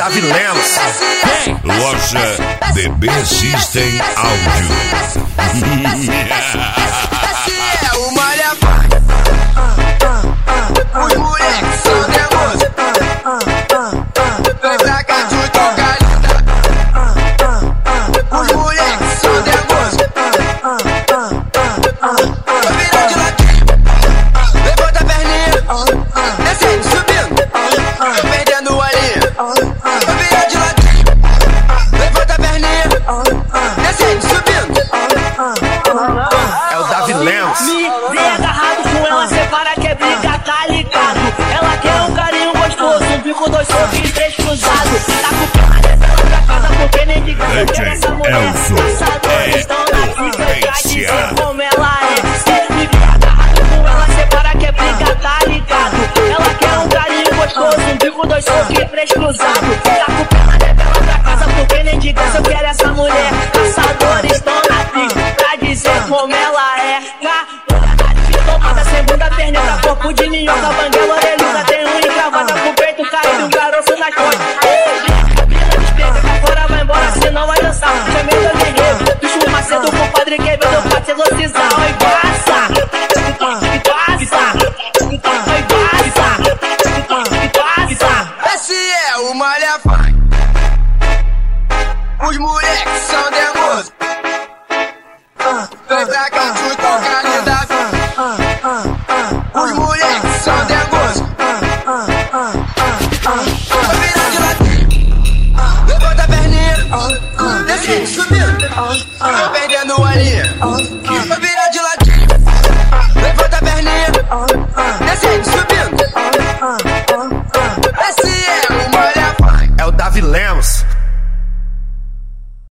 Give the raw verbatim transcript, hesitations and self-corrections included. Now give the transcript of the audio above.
Davi Lemos. Loja D B System Áudio. Esse é o Malha. Os moleques são nervosos. Vem pra cá, tu toca linda. Os moleques são nervosos. Tô virando de ladinho. Levanta a perninha. Descendo, subindo. Tô perdendo a linha. Tô virando de ladinho. Levanta a perninha. Descendo, subindo. É o Davi Lemos. Me dei agarrado com ela, separa que é briga, tá ligado? Ela quer um carinho gostoso, um bico, dois socos e três cruzados. Tá com pena descendo pra casa porque nem de graça. Quer essa mulher, caçadores estão na fica pra dizer como ela é. Me dei agarrado com ela, separa que é briga, tá ligado? Ela quer um carinho gostoso, um bico, dois socos e três cruzados. Tá com pena descendo pra casa porque nem de graça. Eu quero essa mulher, caçadores estão na fica pra dizer como ela é. Tomada, segunda perneta, corpo de minhoca, banguela, orelhuda, tem um encravada com o peito caído, um garoto nas costas. Mina despega, pra fora vai embora, senão vai dançar. Chamei do guerreiro, bicho Macedo, compadre Quevedo.